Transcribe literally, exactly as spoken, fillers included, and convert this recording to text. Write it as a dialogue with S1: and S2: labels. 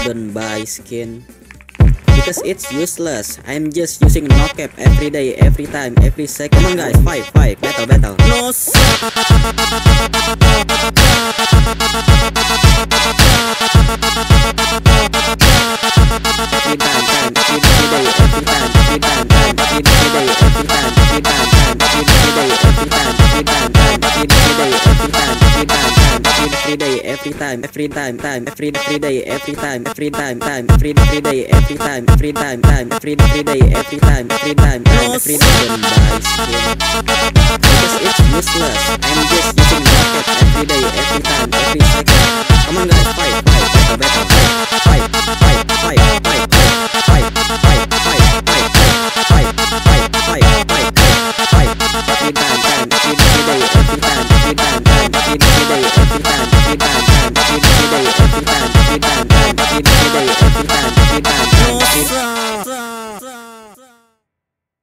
S1: don't buy skin because it's useless. I'm just using no cap every day, every time, every second. Come on guys, fight, fight, battle, battle. No. Every time, time, every day, every time, every time, time, every day, every time, every time, time, every day, every time, every time, time, every day, every time, every time, time, every day, every time, every time, time, every every day, every time, every time, time, every every day, every time, every time, time, every every day, every time, every time, time, every day. Don't buy skin because it's useless. I'm just using rocket every day, every time, every second. Come on guys, fight, fight, battle, battle, fight.